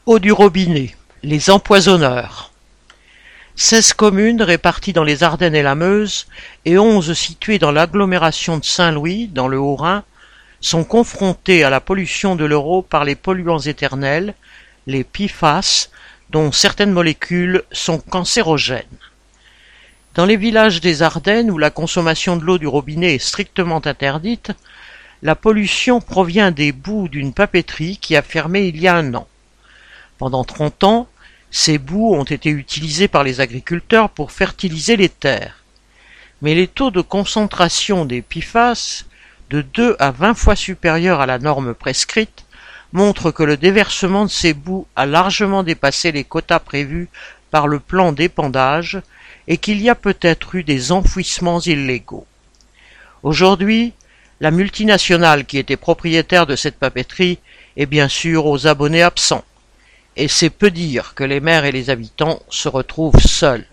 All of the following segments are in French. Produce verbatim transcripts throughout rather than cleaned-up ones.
Eau du robinet, les empoisonneurs. Seize communes réparties dans les Ardennes et la Meuse et onze situées dans l'agglomération de Saint-Louis, dans le Haut-Rhin, sont confrontées à la pollution de l'Euro par les polluants éternels, les P F A S, dont certaines molécules sont cancérogènes. Dans les villages des Ardennes, où la consommation de l'eau du robinet est strictement interdite, la pollution provient des boues d'une papeterie qui a fermé il y a un an. Pendant trente ans, ces boues ont été utilisées par les agriculteurs pour fertiliser les terres. Mais les taux de concentration des P F A S, de deux à vingt fois supérieurs à la norme prescrite, montrent que le déversement de ces boues a largement dépassé les quotas prévus par le plan d'épandage et qu'il y a peut-être eu des enfouissements illégaux. Aujourd'hui, la multinationale qui était propriétaire de cette papeterie est bien sûr aux abonnés absents. Et c'est peu dire que les maires et les habitants se retrouvent seuls.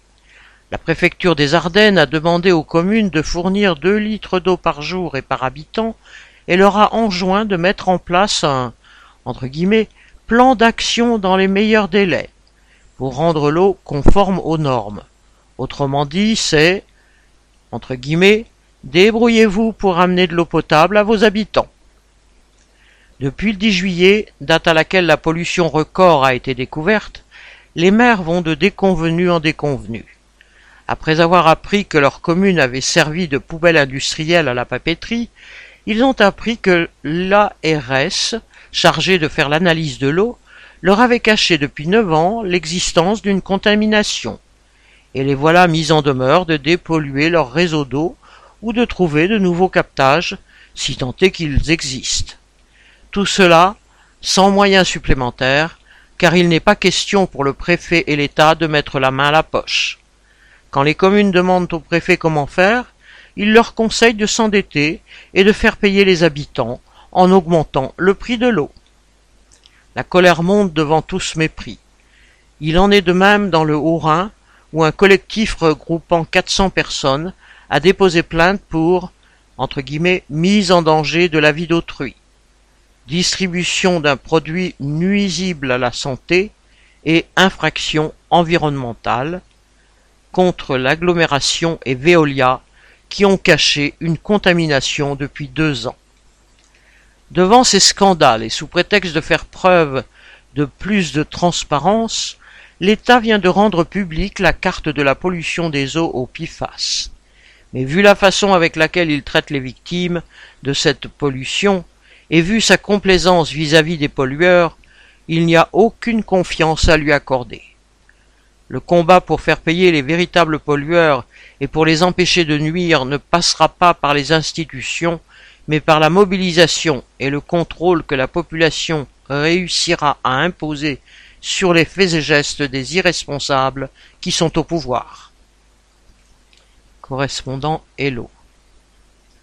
La préfecture des Ardennes a demandé aux communes de fournir deux litres d'eau par jour et par habitant et leur a enjoint de mettre en place un, entre guillemets, plan d'action dans les meilleurs délais pour rendre l'eau conforme aux normes. Autrement dit, c'est, entre guillemets, débrouillez-vous pour amener de l'eau potable à vos habitants. Depuis le dix juillet, date à laquelle la pollution record a été découverte, les maires vont de déconvenus en déconvenus. Après avoir appris que leur commune avait servi de poubelle industrielle à la papeterie, ils ont appris que l'A R S, chargée de faire l'analyse de l'eau, leur avait caché depuis neuf ans l'existence d'une contamination. Et les voilà mis en demeure de dépolluer leur réseau d'eau ou de trouver de nouveaux captages, si tant est qu'ils existent. Tout cela sans moyens supplémentaires, car il n'est pas question pour le préfet et l'État de mettre la main à la poche. Quand les communes demandent au préfet comment faire, il leur conseille de s'endetter et de faire payer les habitants en augmentant le prix de l'eau. La colère monte devant tout ce mépris. Il en est de même dans le Haut-Rhin, où un collectif regroupant quatre cents personnes a déposé plainte pour, entre guillemets, mise en danger de la vie d'autrui, distribution d'un produit nuisible à la santé et infraction environnementale contre l'agglomération et Veolia qui ont caché une contamination depuis deux ans. Devant ces scandales et sous prétexte de faire preuve de plus de transparence, l'État vient de rendre publique la carte de la pollution des eaux au P F A S. Mais vu la façon avec laquelle il traite les victimes de cette pollution, et vu sa complaisance vis-à-vis des pollueurs, il n'y a aucune confiance à lui accorder. Le combat pour faire payer les véritables pollueurs et pour les empêcher de nuire ne passera pas par les institutions, mais par la mobilisation et le contrôle que la population réussira à imposer sur les faits et gestes des irresponsables qui sont au pouvoir. Correspondant Hello.